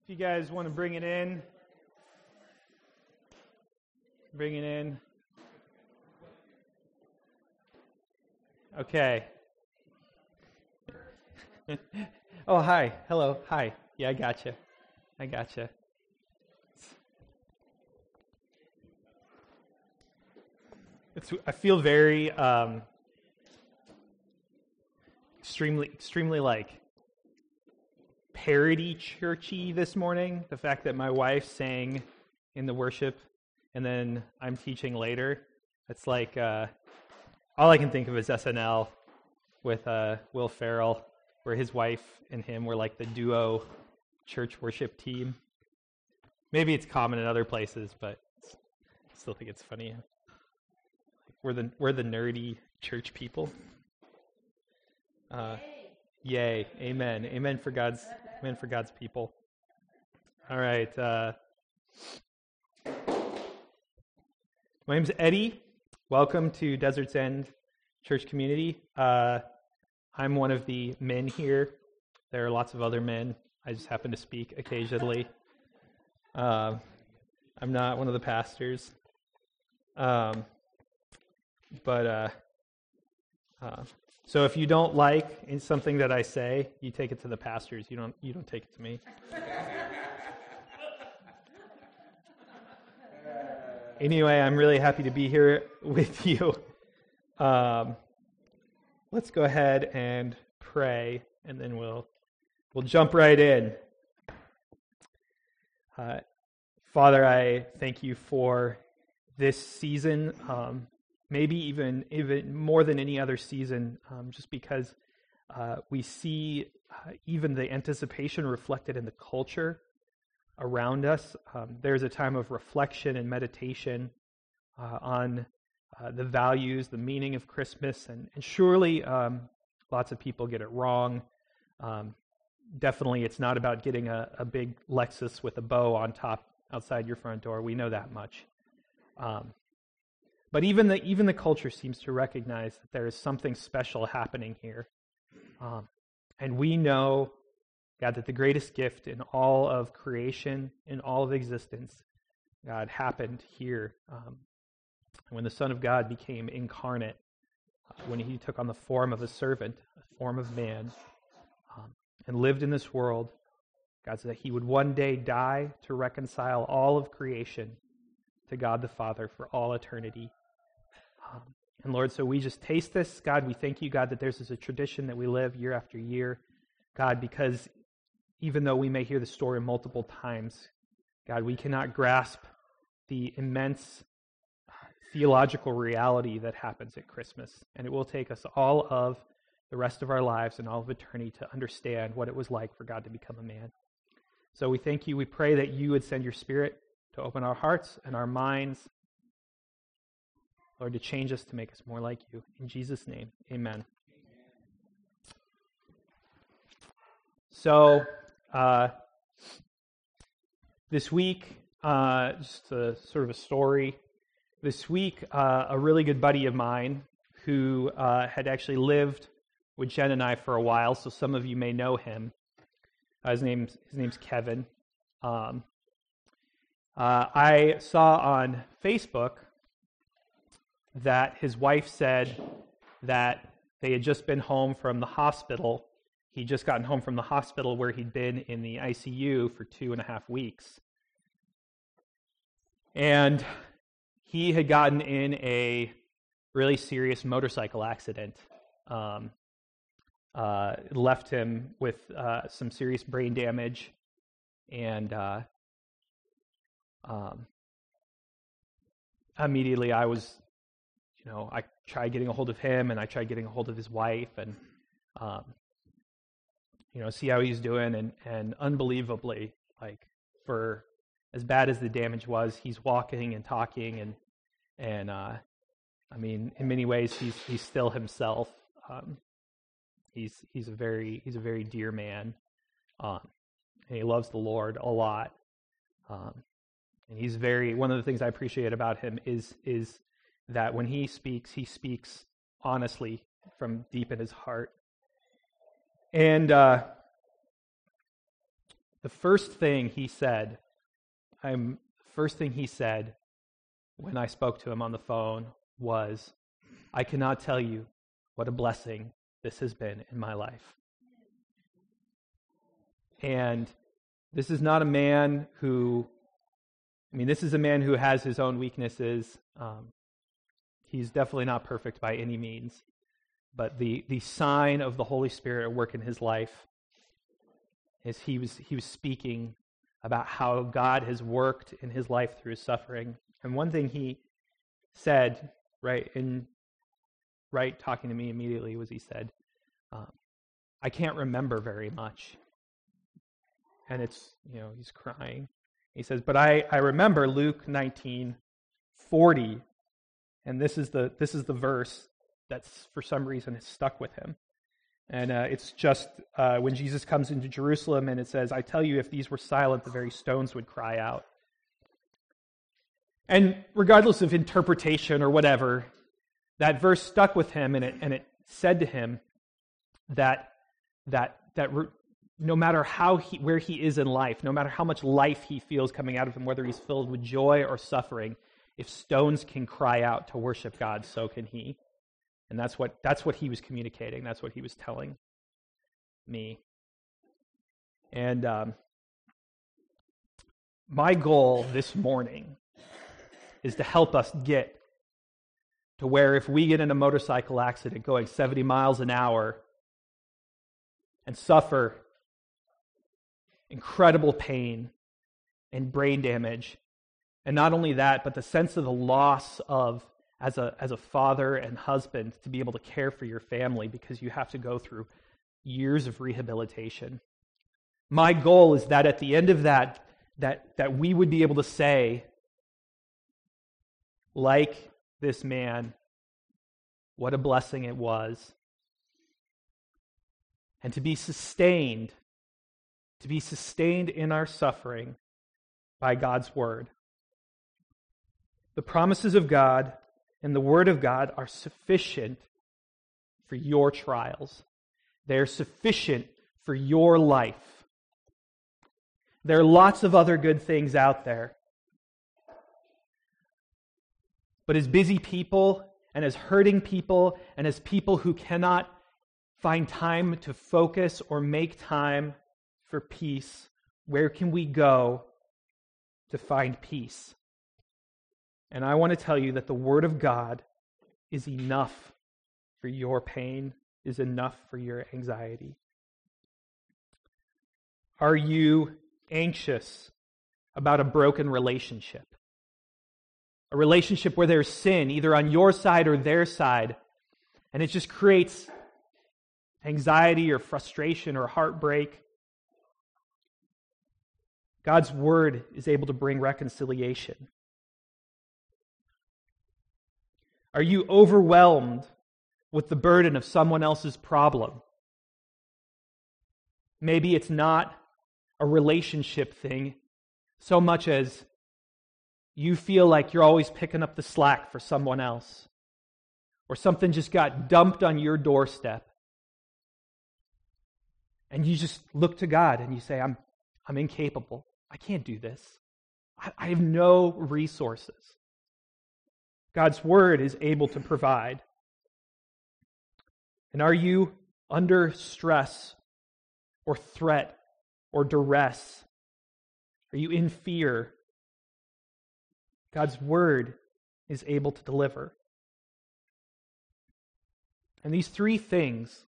If you guys want to bring it in. Okay. Oh, hi. Hello. Hi. Yeah, I gotcha. I feel very extremely like parody churchy this morning. The fact that my wife sang in the worship and then I'm teaching later. It's like all I can think of is SNL with Will Ferrell, where his wife and him were like the duo church worship team. Maybe it's common in other places, but I still think it's funny. We're the nerdy church people. Yay. Amen. Amen for God's people. All right. My name's Eddie. Welcome to Desert's End Church Community. I'm one of the men here. There are lots of other men. I just happen to speak occasionally. I'm not one of the pastors. So if you don't like something that I say, you take it to the pastors. You don't take it to me. Anyway, I'm really happy to be here with you. Let's go ahead and pray, and then we'll jump right in. Father, I thank you for this season. Maybe even more than any other season, just because we see even the anticipation reflected in the culture around us. There's a time of reflection and meditation on the values, the meaning of Christmas, and surely lots of people get it wrong. Definitely, it's not about getting a big Lexus with a bow on top outside your front door. We know that much. But even the culture seems to recognize that there is something special happening here. And we know, God, that the greatest gift in all of creation, in all of existence, God, happened here. When the Son of God became incarnate, when he took on the form of a servant, a form of man, and lived in this world, God, so that he would one day die to reconcile all of creation to God the Father for all eternity. And Lord, so we just taste this. God, we thank you, God, that there's a tradition that we live year after year. God, because even though we may hear the story multiple times, God, we cannot grasp the immense theological reality that happens at Christmas. And it will take us all of the rest of our lives and all of eternity to understand what it was like for God to become a man. So we thank you. We pray that you would send your Spirit to open our hearts and our minds, Lord, to change us, to make us more like you. In Jesus' name, amen. So, this week, just sort of a story. This week, a really good buddy of mine who had actually lived with Jen and I for a while, so some of you may know him. His name's Kevin. I saw on Facebook that his wife said that they had just been home from the hospital. He'd just gotten home from the hospital where he'd been in the ICU for 2.5 weeks. And he had gotten in a really serious motorcycle accident. Left him with some serious brain damage. And immediately I was, I tried getting a hold of him, and I tried getting a hold of his wife, and see how he's doing, and unbelievably, like, for as bad as the damage was, he's walking and talking, and I mean, in many ways, he's still himself. He's a very dear man, and he loves the Lord a lot, and he's one of the things I appreciate about him is that when he speaks honestly from deep in his heart. And the the first thing he said when I spoke to him on the phone was, "I cannot tell you what a blessing this has been in my life." And this is not a man who, this is a man who has his own weaknesses. He's definitely not perfect by any means. But the sign of the Holy Spirit at work in his life is he was speaking about how God has worked in his life through his suffering. And one thing he said, talking to me immediately, was he said, "I can't remember very much." And it's, he's crying. He says, "But I remember Luke 19:40, and this is the verse that's for some reason has stuck with him. And it's just when Jesus comes into Jerusalem, and it says, 'I tell you, if these were silent, the very stones would cry out.'" And regardless of interpretation or whatever, that verse stuck with him, and it said to him that no matter where he is in life, no matter how much life he feels coming out of him, whether he's filled with joy or suffering, if stones can cry out to worship God, so can he. And that's what he was communicating. That's what he was telling me. And my goal this morning is to help us get to where if we get in a motorcycle accident going 70 miles an hour and suffer incredible pain and brain damage, and not only that, but the sense of the loss of, as a father and husband, to be able to care for your family because you have to go through years of rehabilitation. My goal is that at the end of that we would be able to say, like this man, what a blessing it was. And to be sustained in our suffering by God's word. The promises of God and the word of God are sufficient for your trials. They are sufficient for your life. There are lots of other good things out there. But as busy people and as hurting people and as people who cannot find time to focus or make time for peace, where can we go to find peace? And I want to tell you that the Word of God is enough for your pain, is enough for your anxiety. Are you anxious about a broken relationship? A relationship where there's sin, either on your side or their side, and it just creates anxiety or frustration or heartbreak? God's word is able to bring reconciliation. Are you overwhelmed with the burden of someone else's problem? Maybe it's not a relationship thing so much as you feel like you're always picking up the slack for someone else, or something just got dumped on your doorstep. And you just look to God and you say, I'm incapable. I can't do this. I have no resources. God's word is able to provide. And are you under stress or threat or duress? Are you in fear? God's word is able to deliver. And these three things,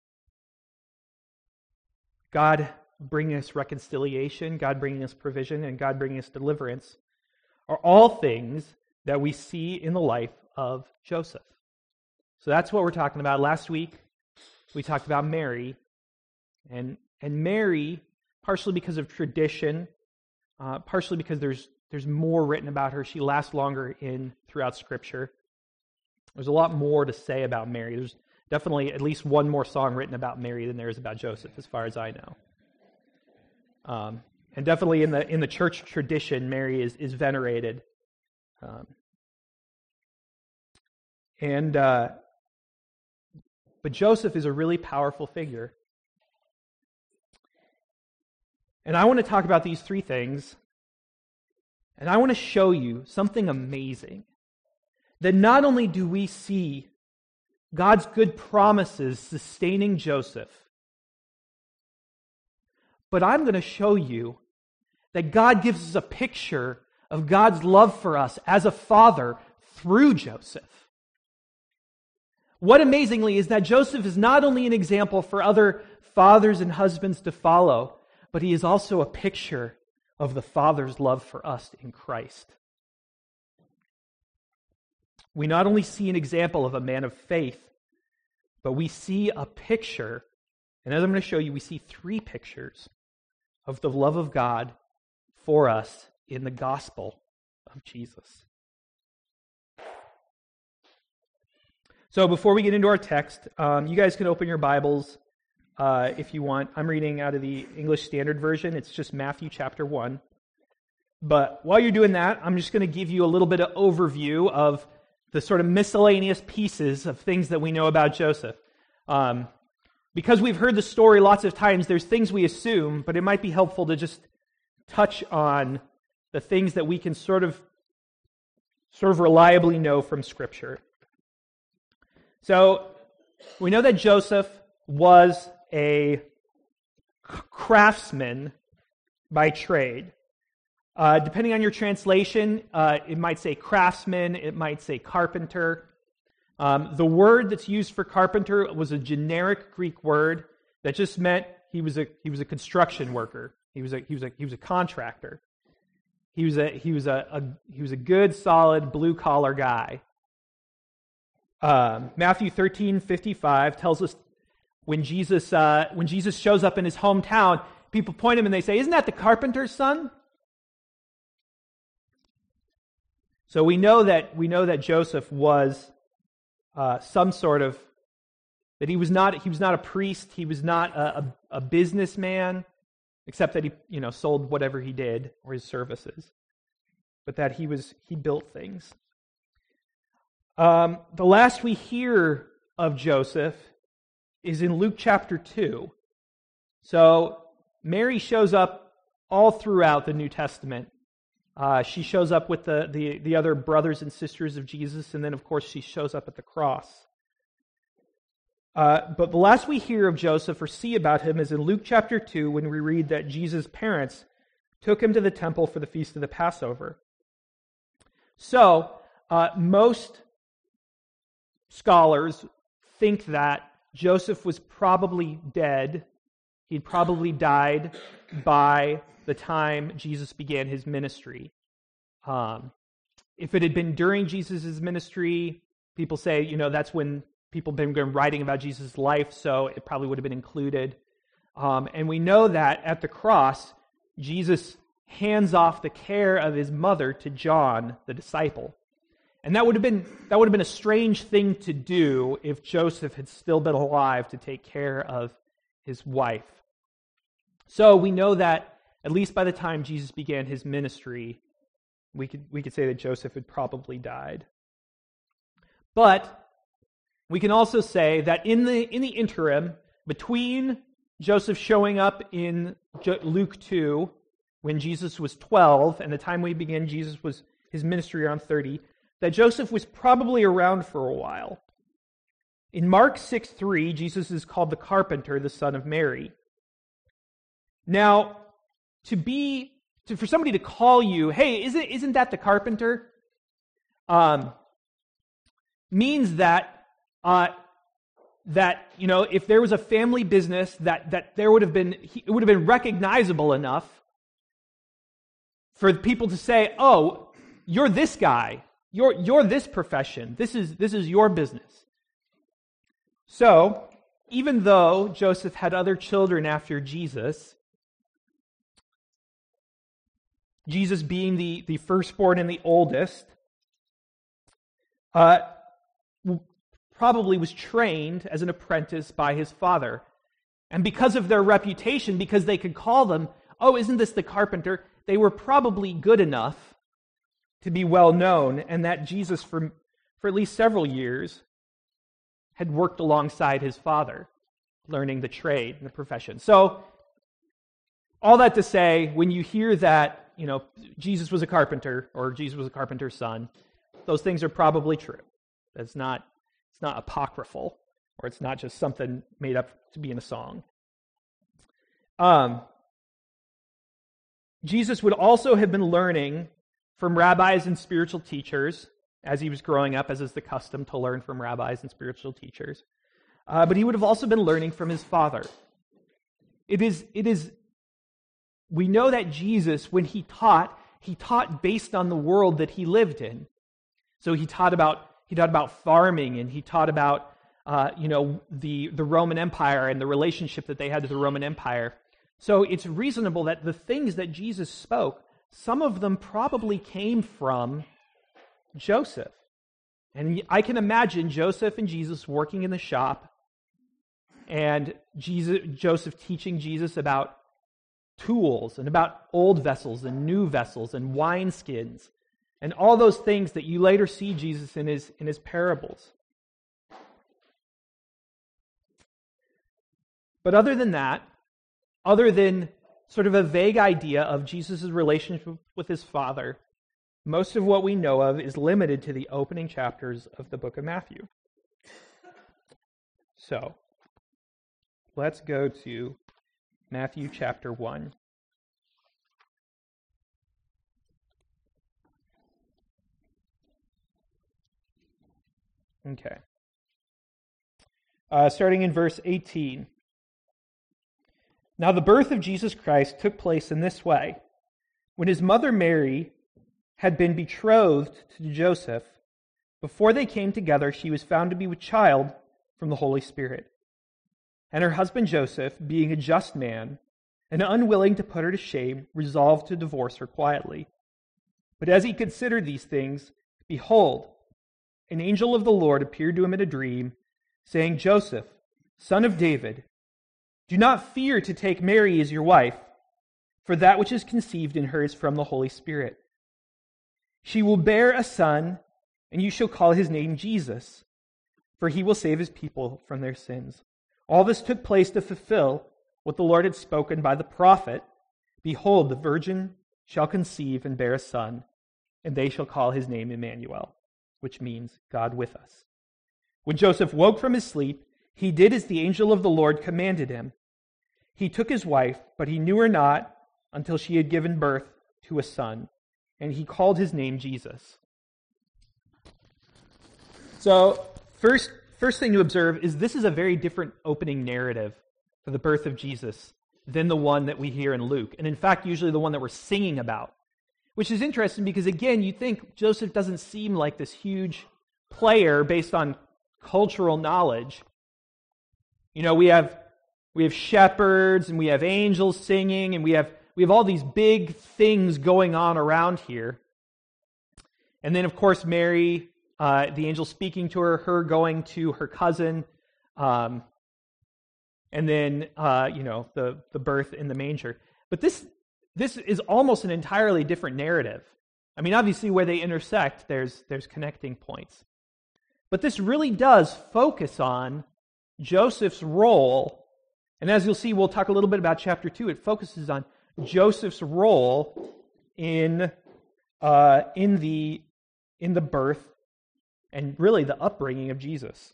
God bringing us reconciliation, God bringing us provision, and God bringing us deliverance, are all things that we see in the life of Joseph. So that's what we're talking about. Last week, we talked about Mary. And Mary, partially because of tradition, partially because there's more written about her. She lasts longer throughout Scripture. There's a lot more to say about Mary. There's definitely at least one more song written about Mary than there is about Joseph, as far as I know. And definitely in the church tradition, Mary is venerated. But Joseph is a really powerful figure. And I want to talk about these three things, and I want to show you something amazing. That not only do we see God's good promises sustaining Joseph, but I'm going to show you that God gives us a picture of God's love for us as a father through Joseph. What amazingly is that Joseph is not only an example for other fathers and husbands to follow, but he is also a picture of the Father's love for us in Christ. We not only see an example of a man of faith, but we see a picture, and as I'm going to show you, we see three pictures of the love of God for us in the gospel of Jesus. So before we get into our text, you guys can open your Bibles if you want. I'm reading out of the English Standard Version. It's just Matthew chapter 1. But while you're doing that, I'm just going to give you a little bit of overview of the sort of miscellaneous pieces of things that we know about Joseph. Because we've heard the story lots of times, there's things we assume, but it might be helpful to just touch on the things that we can sort of reliably know from Scripture. So, we know that Joseph was a craftsman by trade. Depending on your translation, it might say craftsman, it might say carpenter. The word that's used for carpenter was a generic Greek word that just meant he was a construction worker. He was a contractor. He was a good, solid, blue collar guy. Matthew 13:55 tells us when Jesus shows up in his hometown, people point him and they say, "Isn't that the carpenter's son?" So we know that Joseph was some sort of, that he was not a priest, he was not a businessman, except that he sold whatever he did or his services, but that he built things. The last we hear of Joseph is in Luke chapter 2. So Mary shows up all throughout the New Testament. She shows up with the other brothers and sisters of Jesus, and then of course she shows up at the cross. But the last we hear of Joseph or see about him is in Luke chapter 2, when we read that Jesus' parents took him to the temple for the feast of the Passover. So, most scholars think that Joseph was probably dead. He'd probably died by the time Jesus began his ministry. If it had been during Jesus' ministry, people say, that's when people have been writing about Jesus' life, so it probably would have been included. And we know that at the cross, Jesus hands off the care of his mother to John, the disciple. And that would have been a strange thing to do if Joseph had still been alive to take care of his wife. So we know that at least by the time Jesus began his ministry, we could say that Joseph had probably died. But we can also say that in the interim, between Joseph showing up in Luke 2, when Jesus was 12, and the time we began his ministry around 30, that Joseph was probably around for a while. In Mark 6:3, Jesus is called the carpenter, the son of Mary. Now, for somebody to call you, "Hey, isn't that the carpenter?" Means that if there was a family business that it would have been recognizable enough for people to say, "Oh, you're this guy. You're this profession. This is your business." So, even though Joseph had other children after Jesus being the firstborn and the oldest, probably was trained as an apprentice by his father. And because of their reputation, because they could call them, "Oh, isn't this the carpenter?" they were probably good enough to be well known, and that Jesus, for at least several years, had worked alongside his father, learning the trade and the profession. So, all that to say, when you hear that, Jesus was a carpenter or Jesus was a carpenter's son, those things are probably true. It's not apocryphal, or it's not just something made up to be in a song. Jesus would also have been learning from rabbis and spiritual teachers as he was growing up, as is the custom to learn from rabbis and spiritual teachers. But he would have also been learning from his Father. We know that Jesus, when he taught based on the world that he lived in. So he taught about farming, and he taught about the Roman Empire and the relationship that they had to the Roman Empire. So it's reasonable that the things that Jesus spoke, some of them probably came from Joseph. And I can imagine Joseph and Jesus working in the shop, and Joseph teaching Jesus about tools and about old vessels and new vessels and wineskins and all those things that you later see Jesus in his parables. But other than that, other than sort of a vague idea of Jesus' relationship with his Father, most of what we know of is limited to the opening chapters of the book of Matthew. So, let's go to Matthew chapter 1. Okay. Starting in verse 18. Now the birth of Jesus Christ took place in this way. When his mother Mary had been betrothed to Joseph, before they came together, she was found to be with child from the Holy Spirit. And her husband Joseph, being a just man and unwilling to put her to shame, resolved to divorce her quietly. But as he considered these things, behold, an angel of the Lord appeared to him in a dream, saying, Joseph, son of David, do not fear to take Mary as your wife, for that which is conceived in her is from the Holy Spirit. She will bear a son, and you shall call his name Jesus, for he will save his people from their sins. All this took place to fulfill what the Lord had spoken by the prophet. Behold, the virgin shall conceive and bear a son, and they shall call his name Emmanuel, which means God with us. When Joseph woke from his sleep, he did as the angel of the Lord commanded him. He took his wife, but he knew her not until she had given birth to a son, and he called his name Jesus. So, first thing to observe is this is a very different opening narrative for the birth of Jesus than the one that we hear in Luke. And in fact, usually the one that we're singing about. Which is interesting because, again, you think Joseph doesn't seem like this huge player based on cultural knowledge. We have shepherds and we have angels singing and we have all these big things going on around here. And then, of course, Mary, the angel speaking to her going to her cousin, and then, the birth in the manger. But this is almost an entirely different narrative. I mean, obviously, where they intersect, there's connecting points. But this really does focus on Joseph's role. And as you'll see, we'll talk a little bit about chapter 2. It focuses on Joseph's role in the birth and really the upbringing of Jesus.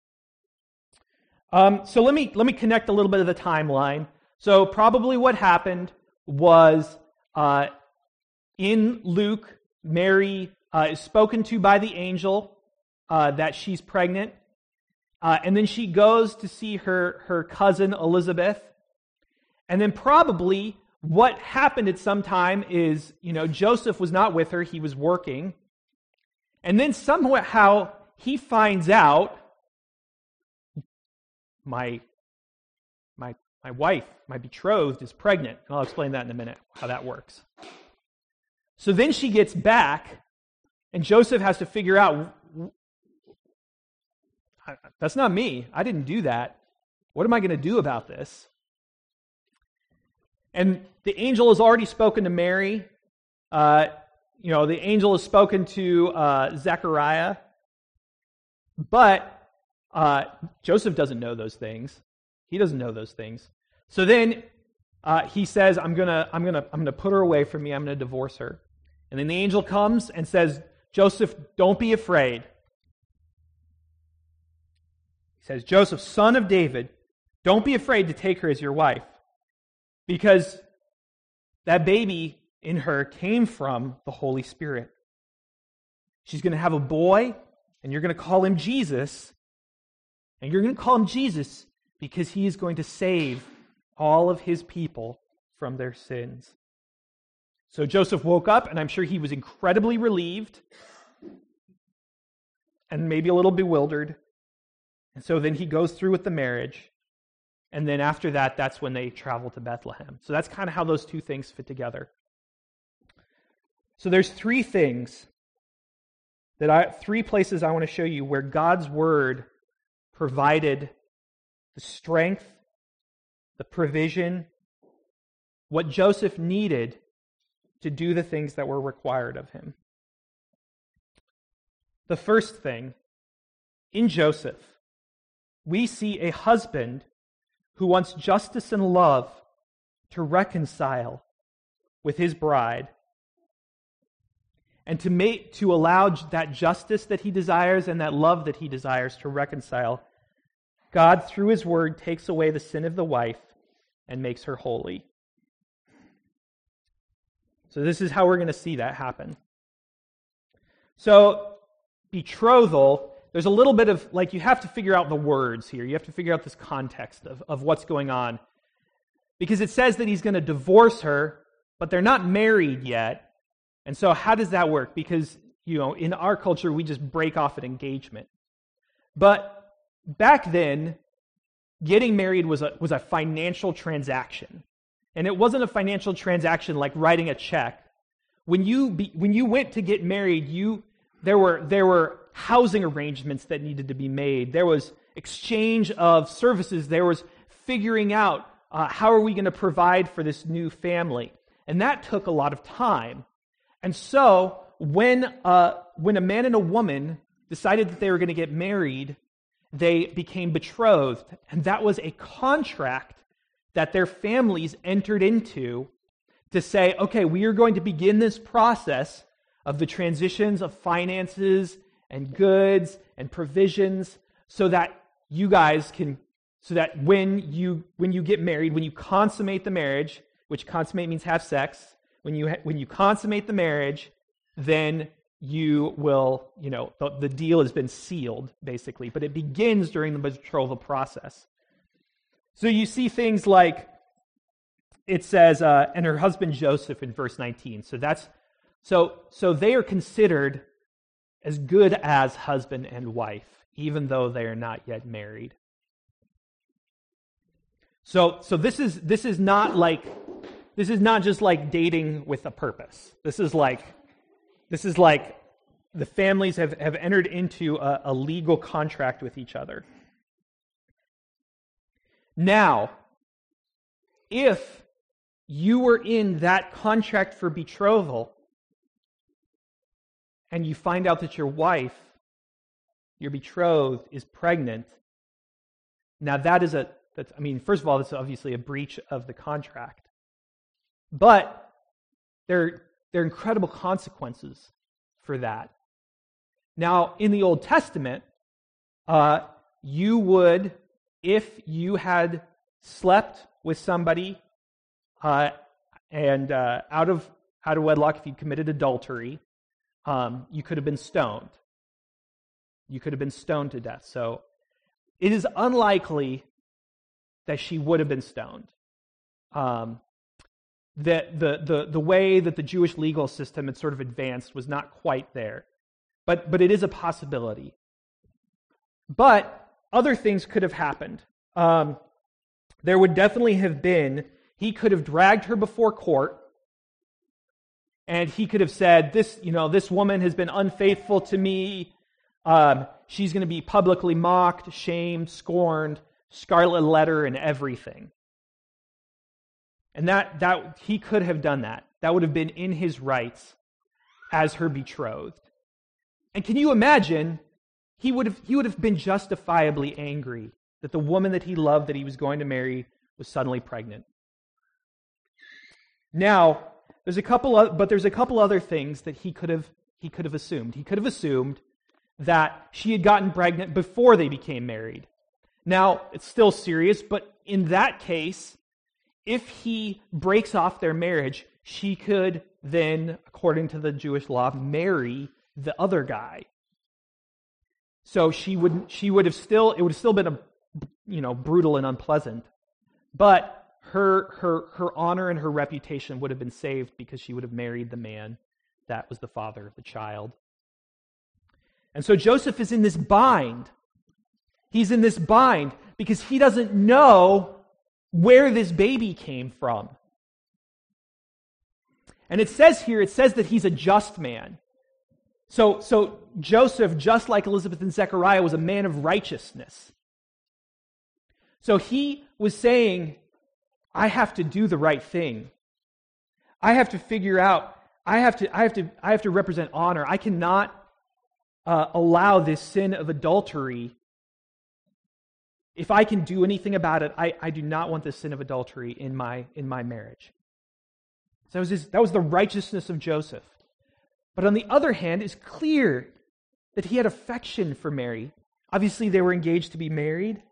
So let me connect a little bit of the timeline. So probably what happened was in Luke, Mary is spoken to by the angel that she's pregnant. And then she goes to see her cousin Elizabeth. And then probably what happened at some time is, Joseph was not with her, he was working. And then somehow he finds out, my wife, my betrothed, is pregnant. And I'll explain that in a minute, how that works. So then she gets back, and Joseph has to figure out, that's not me. I didn't do that. What am I going to do about this? And the angel has already spoken to Mary. The angel has spoken to Zechariah. But Joseph doesn't know those things. He doesn't know those things. So then he says, I'm gonna put her away from me. I'm gonna divorce her. And then the angel comes and says, Joseph, don't be afraid. He says, Joseph, son of David, don't be afraid to take her as your wife, because that baby in her came from the Holy Spirit. She's going to have a boy, and you're going to call him Jesus. And you're going to call him Jesus because he is going to save all of his people from their sins. So Joseph woke up, and I'm sure he was incredibly relieved and maybe a little bewildered. And so then he goes through with the marriage. And then after that, that's when they travel to Bethlehem. So that's kind of how those two things fit together. So there's three places I want to show you where God's word provided the strength, the provision, what Joseph needed to do the things that were required of him. The first thing, in Joseph, we see a husband who wants justice and love to reconcile with his bride, and to allow that justice that he desires and that love that he desires to reconcile. God, through his word, takes away the sin of the wife and makes her holy. So this is how we're going to see that happen. So, betrothal, there's a little bit of, you have to figure out the words here. You have to figure out this context of what's going on. Because it says that he's going to divorce her, but they're not married yet. And so how does that work? Because, in our culture, we just break off an engagement. But back then, getting married was a financial transaction. And it wasn't a financial transaction like writing a check. When you went to get married, there were housing arrangements that needed to be made. There was exchange of services. There was figuring out how are we going to provide for this new family. And that took a lot of time. And so when a man and a woman decided that they were going to get married, they became betrothed. And that was a contract that their families entered into to say, okay, we are going to begin this process of the transitions of finances and goods and provisions so that you guys can, so that when you get married, when you consummate the marriage, which consummate means have sex, when you consummate the marriage, then you will, the deal has been sealed, basically. But it begins during the betrothal process. So you see things like, it says, and her husband Joseph in verse 19. So they are considered as good as husband and wife, even though they are not yet married. So this is not just like dating with a purpose. This is like the families have entered into a legal contract with each other. Now, if you were in that contract for betrothal and you find out that your wife, your betrothed, is pregnant, now first of all, that's obviously a breach of the contract. But there are incredible consequences for that. Now, in the Old Testament, you would, if you had slept with somebody and out of wedlock, if you committed adultery, you could have been stoned. You could have been stoned to death. So it is unlikely that she would have been stoned. That the way that the Jewish legal system had sort of advanced was not quite there. But it is a possibility. But other things could have happened. There would definitely have been, he could have dragged her before court, and he could have said, this woman has been unfaithful to me. She's going to be publicly mocked, shamed, scorned, scarlet letter, and everything. And that he could have done that. That would have been in his rights as her betrothed. And can you imagine? He would have been justifiably angry that the woman that he loved, that he was going to marry, was suddenly pregnant. Now, there's a couple other things that he could have assumed. He could have assumed that she had gotten pregnant before they became married. Now, it's still serious, but in that case, if he breaks off their marriage, she could then, according to the Jewish law, marry the other guy. So it would have still been brutal and unpleasant, but her honor and her reputation would have been saved because she would have married the man that was the father of the child. And so Joseph is in this bind. He's in this bind because he doesn't know where this baby came from. And it says that he's a just man. So Joseph, just like Elizabeth and Zechariah, was a man of righteousness. So he was saying, I have to do the right thing. I have to figure out, I have to represent honor. I cannot allow this sin of adultery. If I can do anything about it, I do not want this sin of adultery in my marriage. So that was the righteousness of Joseph. But on the other hand, it's clear that he had affection for Mary. Obviously, they were engaged to be married.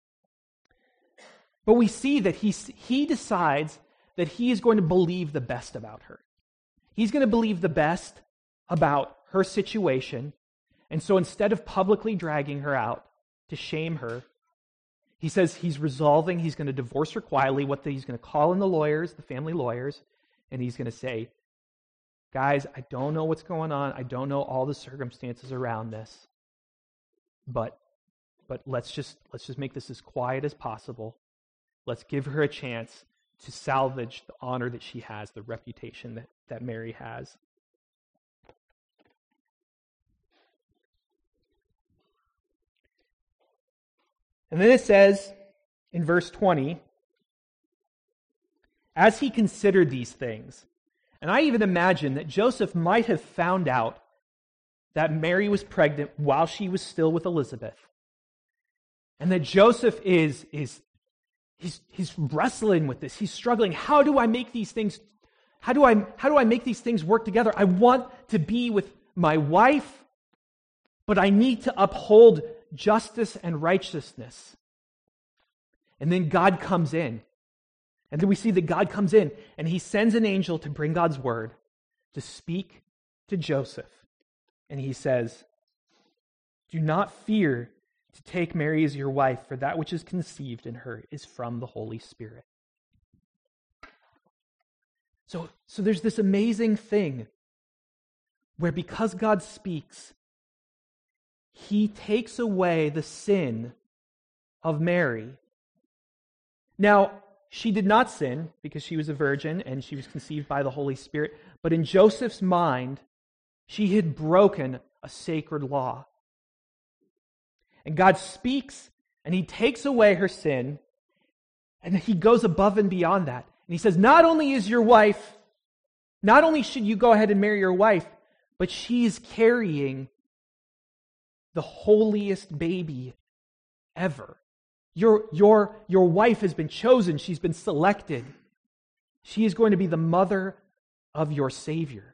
But we see that he decides that he is going to believe the best about her. He's going to believe the best about her situation. And so instead of publicly dragging her out to shame her, he says he's resolving, he's going to divorce her quietly, he's going to call in the lawyers, the family lawyers, and he's going to say, guys, I don't know what's going on. I don't know all the circumstances around this. But let's just make this as quiet as possible. Let's give her a chance to salvage the honor that she has, the reputation that Mary has. And then it says in verse 20, as he considered these things, and I even imagine that Joseph might have found out that Mary was pregnant while she was still with Elizabeth. And that Joseph he's wrestling with this. He's struggling. How do I make these things work together? I want to be with my wife, but I need to uphold justice and righteousness. And then God comes in. And then we see that God comes in and he sends an angel to bring God's word, to speak to Joseph. And he says, do not fear to take Mary as your wife, for that which is conceived in her is from the Holy Spirit. So there's this amazing thing where because God speaks, he takes away the sin of Mary. Now, she did not sin because she was a virgin and she was conceived by the Holy Spirit, but in Joseph's mind, she had broken a sacred law. And God speaks and he takes away her sin, and he goes above and beyond that. And he says, not only should you go ahead and marry your wife, but she's carrying the holiest baby ever. Your wife has been chosen. She's been selected. She is going to be the mother of your Savior.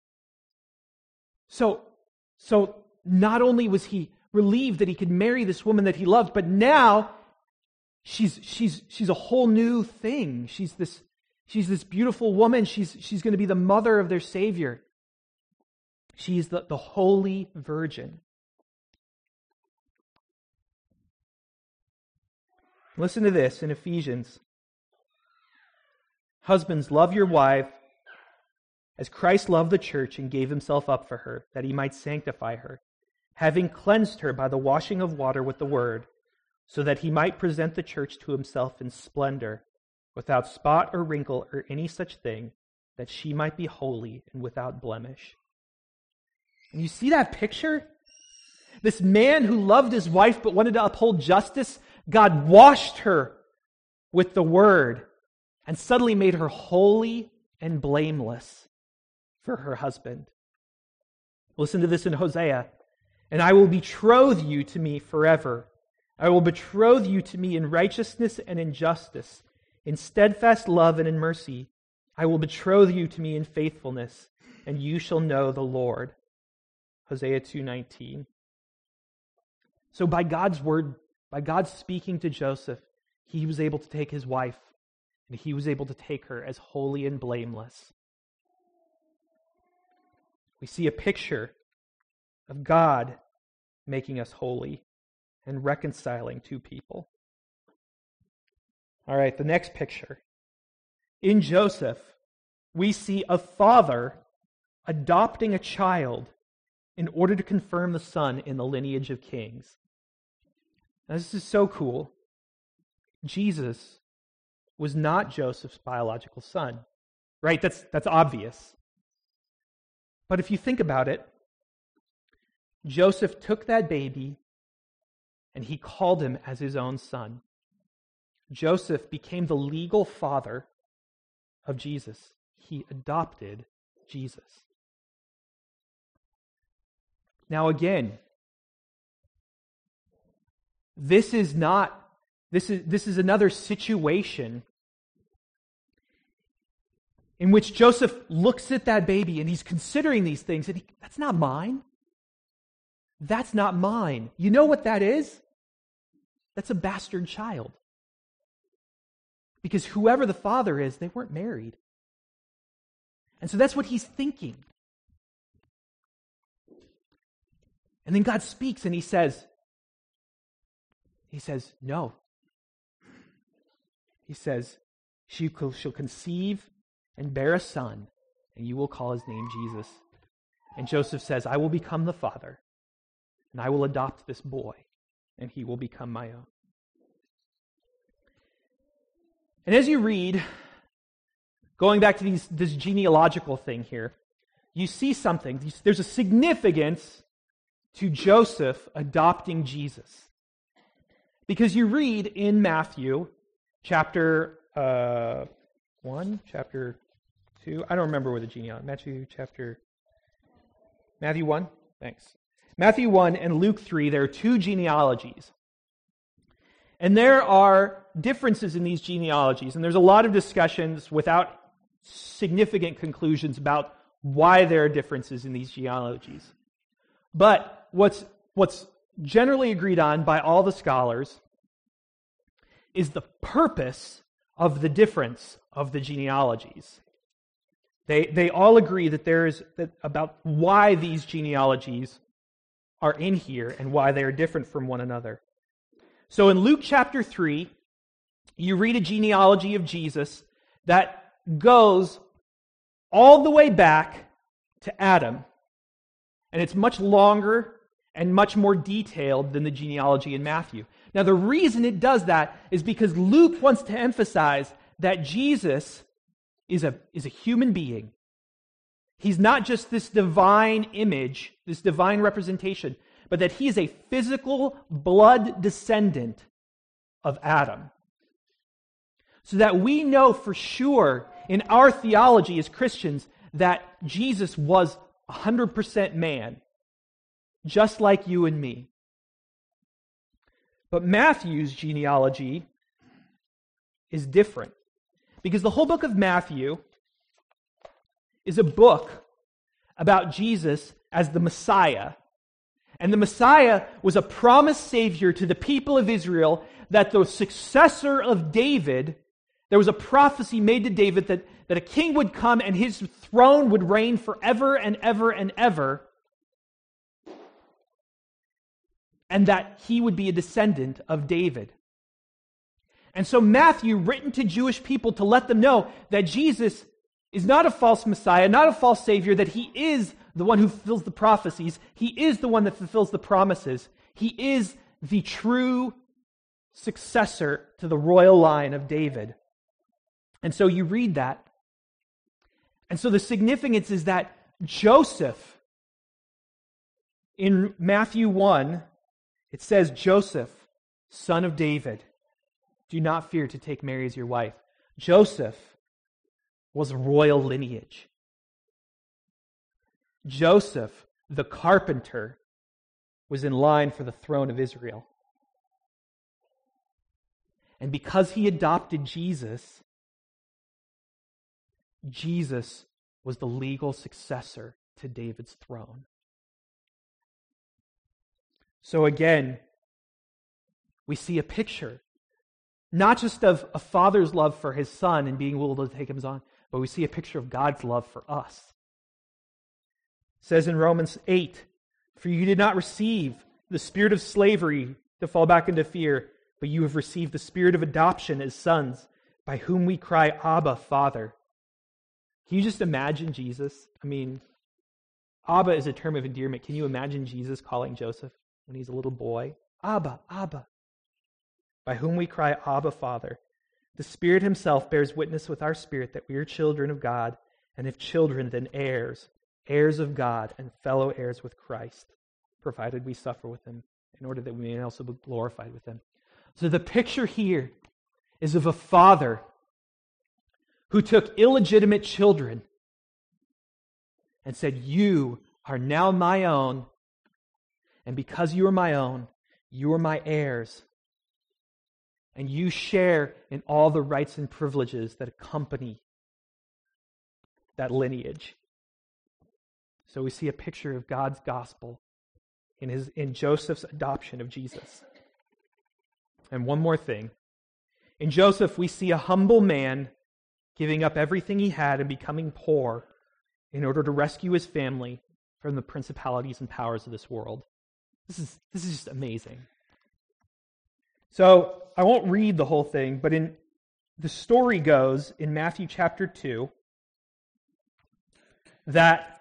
So not only was he relieved that he could marry this woman that he loved, but now she's a whole new thing. She's this beautiful woman. She's going to be the mother of their Savior. She is the Holy Virgin. Listen to this in Ephesians. Husbands, love your wife as Christ loved the church and gave himself up for her, that he might sanctify her, having cleansed her by the washing of water with the word, so that he might present the church to himself in splendor, without spot or wrinkle or any such thing, that she might be holy and without blemish. And you see that picture? This man who loved his wife but wanted to uphold justice, God washed her with the word and suddenly made her holy and blameless for her husband. Listen to this in Hosea. And I will betroth you to me forever. I will betroth you to me in righteousness and in justice, in steadfast love and in mercy. I will betroth you to me in faithfulness, and you shall know the Lord. Hosea 2:19. So by God's word, by God speaking to Joseph, he was able to take his wife, and he was able to take her as holy and blameless. We see a picture of God making us holy and reconciling two people. All right, the next picture. In Joseph, we see a father adopting a child in order to confirm the son in the lineage of kings. Now, this is so cool. Jesus was not Joseph's biological son, right? That's obvious. But if you think about it, Joseph took that baby and he called him as his own son. Joseph became the legal father of Jesus. He adopted Jesus. Now again, this is another situation in which Joseph looks at that baby and he's considering these things and that's not mine. That's not mine. You know what that is? That's a bastard child. Because whoever the father is, they weren't married. And so that's what he's thinking. And then God speaks and he says, no. He says, she shall conceive and bear a son, and you will call his name Jesus. And Joseph says, I will become the father, and I will adopt this boy, and he will become my own. And as you read, going back to this genealogical thing here, you see something. There's a significance to Joseph adopting Jesus. Because you read in Matthew chapter 1, chapter 2, I don't remember where the genealogy, Matthew 1, thanks. Matthew 1 and Luke 3, there are two genealogies. And there are differences in these genealogies, and there's a lot of discussions without significant conclusions about why there are differences in these genealogies. But what's generally agreed on by all the scholars is the purpose of the difference of the genealogies. They all agree about why these genealogies are in here and why they are different from one another. So in Luke chapter 3, you read a genealogy of Jesus that goes all the way back to Adam. And it's much longer and much more detailed than the genealogy in Matthew. Now, the reason it does that is because Luke wants to emphasize that Jesus is a human being. He's not just this divine image, this divine representation, but that he is a physical blood descendant of Adam. So that we know for sure in our theology as Christians that Jesus was 100% man, just like you and me. But Matthew's genealogy is different. Because the whole book of Matthew is a book about Jesus as the Messiah. And the Messiah was a promised Savior to the people of Israel, that the successor of David, there was a prophecy made to David that a king would come and his throne would reign forever and ever and ever, and that he would be a descendant of David. And so Matthew, written to Jewish people to let them know that Jesus is not a false Messiah, not a false Savior, that he is the one who fulfills the prophecies. He is the one that fulfills the promises. He is the true successor to the royal line of David. And so you read that. And so the significance is that Joseph, in Matthew 1, it says, Joseph, son of David, do not fear to take Mary as your wife. Joseph was a royal lineage. Joseph, the carpenter, was in line for the throne of Israel. And because he adopted Jesus, Jesus was the legal successor to David's throne. So again, we see a picture, not just of a father's love for his son and being willing to take him on, but we see a picture of God's love for us. It says in Romans 8, "For you did not receive the spirit of slavery to fall back into fear, but you have received the spirit of adoption as sons, by whom we cry, Abba, Father." Can you just imagine Jesus? I mean, Abba is a term of endearment. Can you imagine Jesus calling Joseph when he's a little boy? Abba, Abba. By whom we cry, Abba, Father. The Spirit himself bears witness with our spirit that we are children of God, and if children, then heirs, heirs of God, and fellow heirs with Christ, provided we suffer with him, in order that we may also be glorified with him. So the picture here is of a father who took illegitimate children and said, "You are now my own, and because you are my own, you are my heirs, and you share in all the rights and privileges that accompany that lineage." So we see a picture of God's gospel in Joseph's adoption of Jesus. And one more thing. In Joseph, we see a humble man giving up everything he had and becoming poor in order to rescue his family from the principalities and powers of this world. This is just amazing. So I won't read the whole thing, but the story goes in Matthew chapter 2 that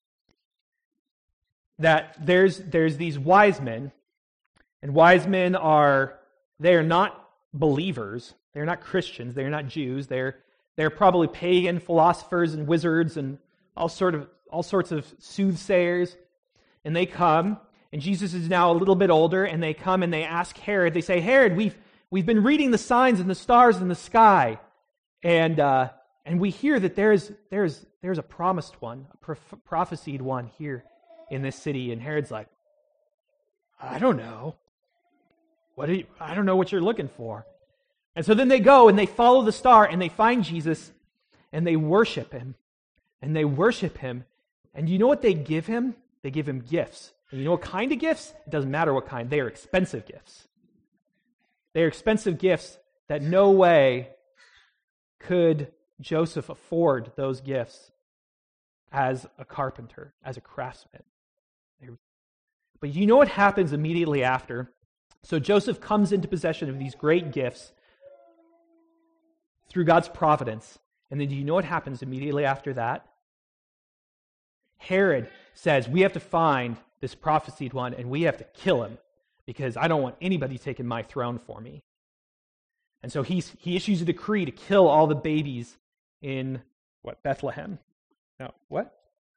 there's these wise men, and wise men they are not believers, they're not Christians, they're not Jews, they're probably pagan philosophers and wizards and all sorts of soothsayers, and they come. And Jesus is now a little bit older, and they come and they ask Herod, they say, "Herod, we've been reading the signs and the stars in the sky, and we hear that there's a promised one, a prophesied one here in this city." And Herod's like, "I don't know. I don't know what you're looking for." And so then they go and they follow the star and they find Jesus and they worship him. And they worship him. And you know what they give him? They give him gifts. And you know what kind of gifts? It doesn't matter what kind. They are expensive gifts. They are expensive gifts that no way could Joseph afford those gifts as a carpenter, as a craftsman. But you know what happens immediately after? So Joseph comes into possession of these great gifts through God's providence. And then do you know what happens immediately after that? Herod says, "We have to find this prophesied one and we have to kill him because I don't want anybody taking my throne for me." And so he issues a decree to kill all the babies in, Bethlehem? No, what?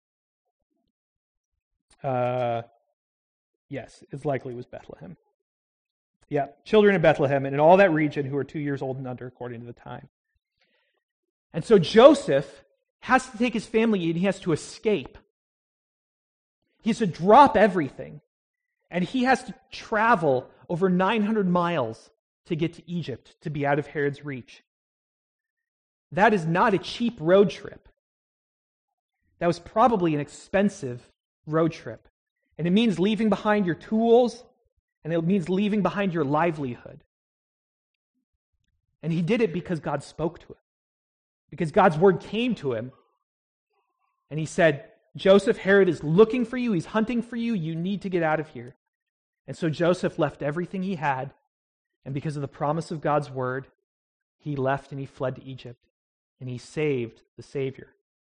Yes, it's likely it was Bethlehem. Yeah, children in Bethlehem and in all that region who are 2 years old and under according to the time. And so Joseph has to take his family and he has to escape. He has to drop everything. And he has to travel over 900 miles to get to Egypt, to be out of Herod's reach. That is not a cheap road trip. That was probably an expensive road trip. And it means leaving behind your tools, and it means leaving behind your livelihood. And he did it because God spoke to him. Because God's word came to him. And he said, "Joseph, Herod is looking for you. He's hunting for you. You need to get out of here." And so Joseph left everything he had. And because of the promise of God's word, he left and he fled to Egypt. And he saved the Savior.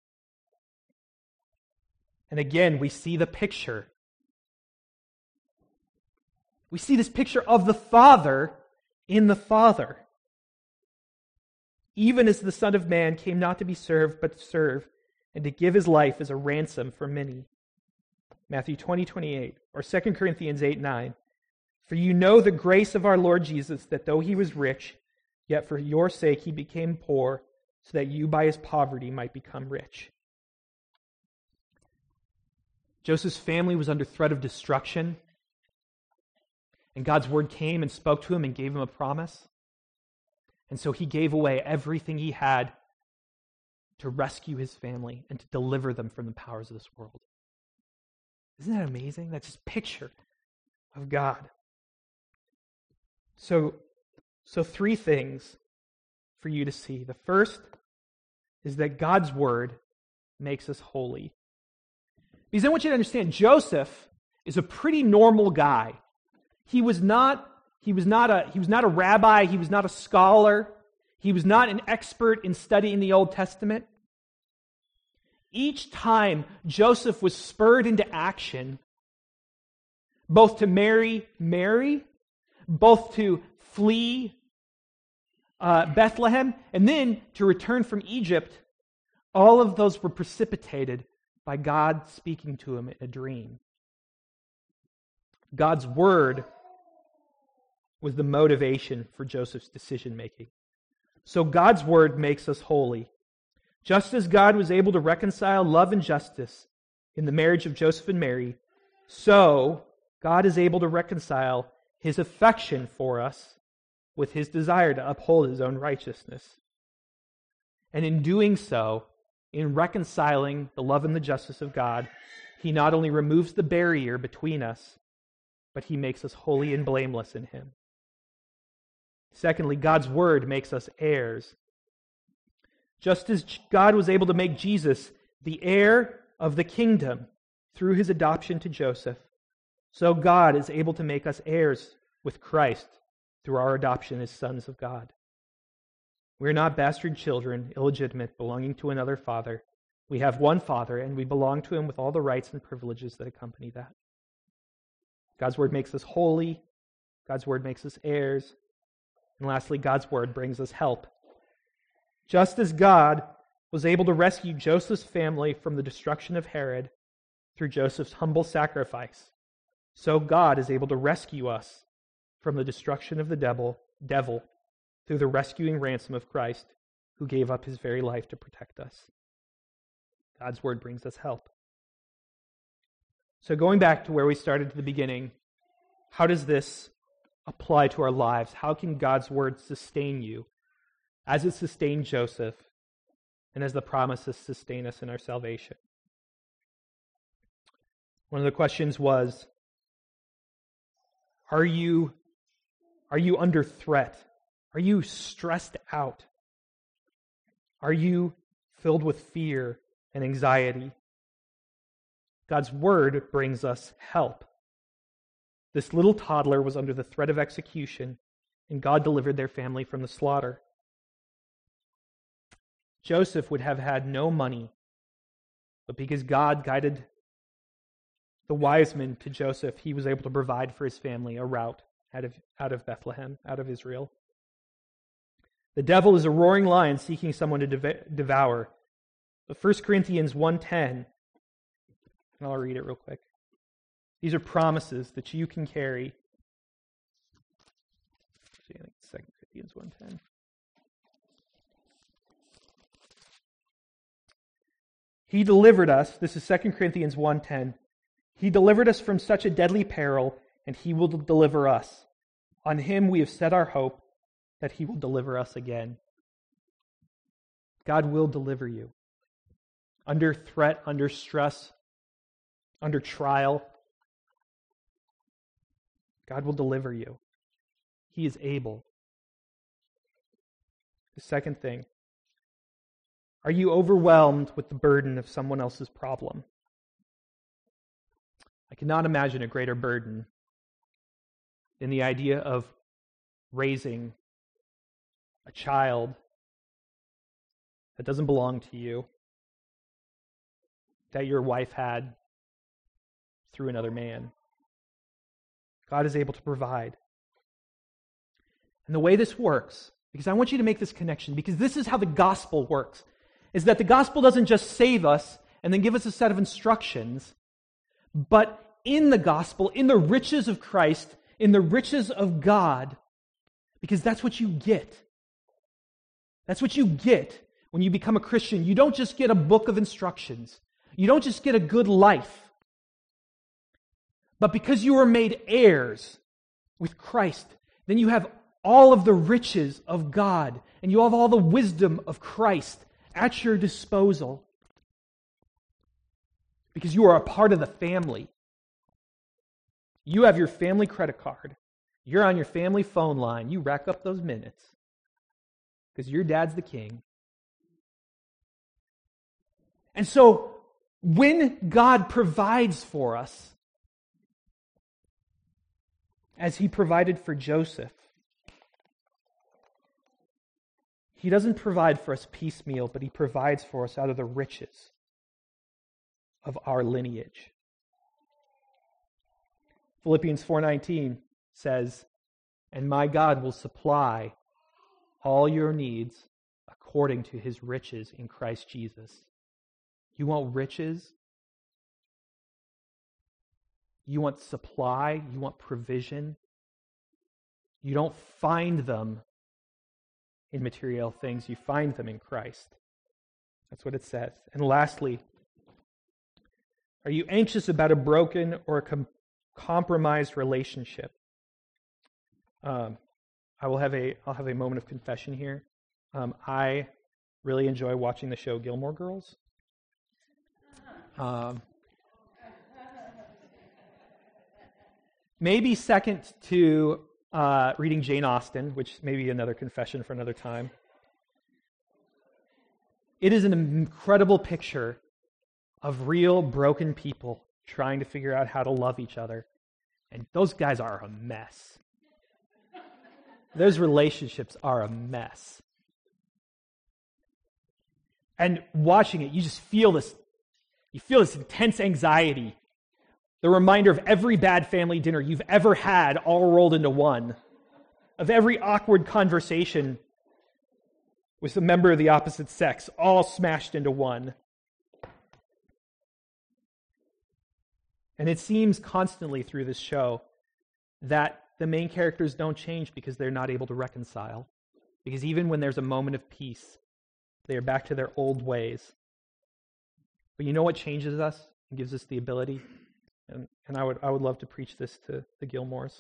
And again, we see the picture. We see this picture of the Father in the Father. Even as the Son of Man came not to be served, but to serve, and to give his life as a ransom for many. Matthew 20:28, or 2 Corinthians 8:9. For you know the grace of our Lord Jesus, that though he was rich, yet for your sake he became poor, so that you by his poverty might become rich. Joseph's family was under threat of destruction, and God's word came and spoke to him and gave him a promise. And so he gave away everything he had to rescue his family and to deliver them from the powers of this world. Isn't that amazing? That's just a picture of God. So three things for you to see. The first is that God's word makes us holy. Because I want you to understand, Joseph is a pretty normal guy. He was not a rabbi, he was not a scholar, he was not an expert in studying the Old Testament. Each time Joseph was spurred into action, both to marry Mary, both to flee Bethlehem, and then to return from Egypt, all of those were precipitated by God speaking to him in a dream. God's word was the motivation for Joseph's decision-making. So God's word makes us holy. Just as God was able to reconcile love and justice in the marriage of Joseph and Mary, so God is able to reconcile his affection for us with his desire to uphold his own righteousness. And in doing so, in reconciling the love and the justice of God, he not only removes the barrier between us, but he makes us holy and blameless in him. Secondly, God's word makes us heirs. Just as God was able to make Jesus the heir of the kingdom through his adoption to Joseph, so God is able to make us heirs with Christ through our adoption as sons of God. We are not bastard children, illegitimate, belonging to another father. We have one Father, and we belong to him with all the rights and privileges that accompany that. God's word makes us holy. God's word makes us heirs. And lastly, God's word brings us help. Just as God was able to rescue Joseph's family from the destruction of Herod through Joseph's humble sacrifice, so God is able to rescue us from the destruction of the devil through the rescuing ransom of Christ, who gave up his very life to protect us. God's word brings us help. So going back to where we started at the beginning, how does this apply to our lives? How can God's word sustain you as it sustained Joseph and as the promises sustain us in our salvation? One of the questions was, are you under threat? Are you stressed out? Are you filled with fear and anxiety? God's word brings us help. This little toddler was under the threat of execution, and God delivered their family from the slaughter. Joseph would have had no money, but because God guided the wise men to Joseph, he was able to provide for his family a route out of Bethlehem, out of Israel. The devil is a roaring lion seeking someone to devour. But 1 Corinthians 1:10, and I'll read it real quick. These are promises that you can carry. Actually, I think it's 2 Corinthians 1:10. He delivered us, this is 2 Corinthians 1:10. He delivered us from such a deadly peril, and he will deliver us. On him we have set our hope that he will deliver us again. God will deliver you. Under threat, under stress, under trial, God will deliver you. He is able. The second thing, are you overwhelmed with the burden of someone else's problem? I cannot imagine a greater burden than the idea of raising a child that doesn't belong to you, that your wife had through another man. God is able to provide. And the way this works, because I want you to make this connection, because this is how the gospel works, is that the gospel doesn't just save us and then give us a set of instructions, but in the gospel, in the riches of Christ, in the riches of God, because that's what you get. That's what you get when you become a Christian. You don't just get a book of instructions. You don't just get a good life. But because you are made heirs with Christ, then you have all of the riches of God, and you have all the wisdom of Christ, at your disposal because you are a part of the family. You have your family credit card. You're on your family phone line. You rack up those minutes because your dad's the king. And so, when God provides for us, as He provided for Joseph, He doesn't provide for us piecemeal, but He provides for us out of the riches of our lineage. Philippians 4:19 says, "And my God will supply all your needs according to His riches in Christ Jesus." You want riches? You want supply? You want provision? You don't find them in material things. You find them in Christ. That's what it says. And lastly, are you anxious about a broken or a compromised relationship? I'll have a moment of confession here. I really enjoy watching the show Gilmore Girls. Maybe second to reading Jane Austen, which may be another confession for another time. It is an incredible picture of real broken people trying to figure out how to love each other. And those guys are a mess. Those relationships are a mess. And watching it, you just feel this. You feel this intense anxiety. The reminder of every bad family dinner you've ever had all rolled into one. Of every awkward conversation with a member of the opposite sex all smashed into one. And it seems constantly through this show that the main characters don't change because they're not able to reconcile. Because even when there's a moment of peace, they are back to their old ways. But you know what changes us and gives us the ability? And I would love to preach this to the Gilmores.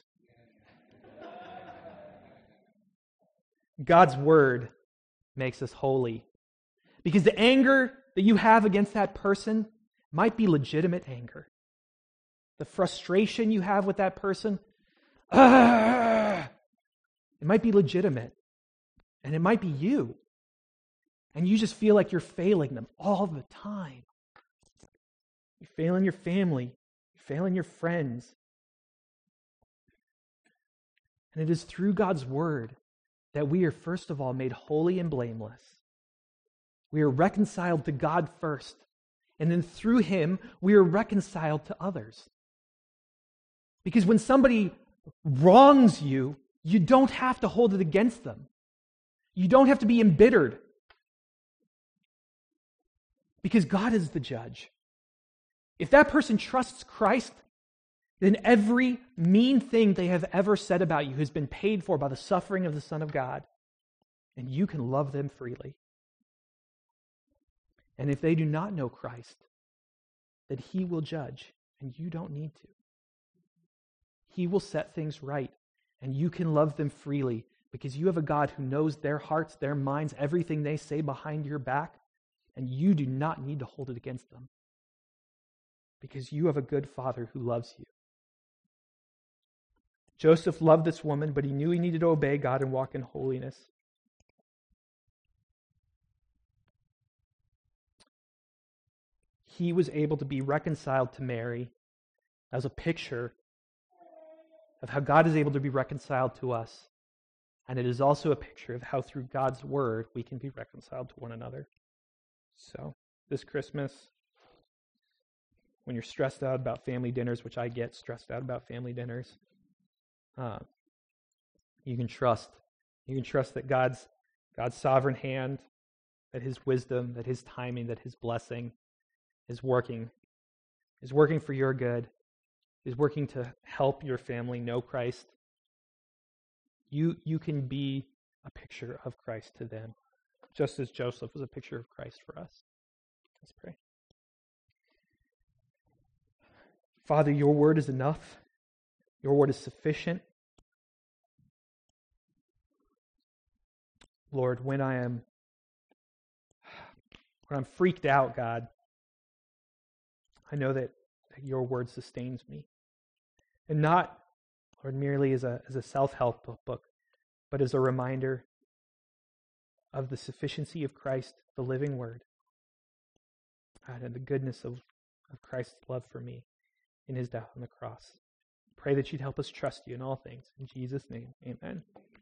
God's word makes us holy. Because the anger that you have against that person might be legitimate anger. The frustration you have with that person, it might be legitimate. And it might be you. And you just feel like you're failing them all the time. You're failing your family. You're failing your friends. And it is through God's word that we are first of all made holy and blameless. We are reconciled to God first. And then through Him, we are reconciled to others. Because when somebody wrongs you, you don't have to hold it against them. You don't have to be embittered. Because God is the judge. If that person trusts Christ, then every mean thing they have ever said about you has been paid for by the suffering of the Son of God. And you can love them freely. And if they do not know Christ, then He will judge, and you don't need to. He will set things right, and you can love them freely because you have a God who knows their hearts, their minds, everything they say behind your back, and you do not need to hold it against them because you have a good Father who loves you. Joseph loved this woman, but he knew he needed to obey God and walk in holiness. He was able to be reconciled to Mary as a picture of how God is able to be reconciled to us. And it is also a picture of how through God's word we can be reconciled to one another. So, this Christmas, when you're stressed out about family dinners, which I get stressed out about family dinners, you can trust. You can trust that God's sovereign hand, that His wisdom, that His timing, that His blessing is working for your good, is working to help your family know Christ. You can be a picture of Christ to them, just as Joseph was a picture of Christ for us. Let's pray. Father, your word is enough. Your word is sufficient. Lord, when I am When I'm freaked out, God, I know that your word sustains me. And not, Lord, merely as a self-help book, but as a reminder of the sufficiency of Christ, the living word, God, and the goodness of Christ's love for me in his death on the cross. Pray that you'd help us trust you in all things. In Jesus' name, amen.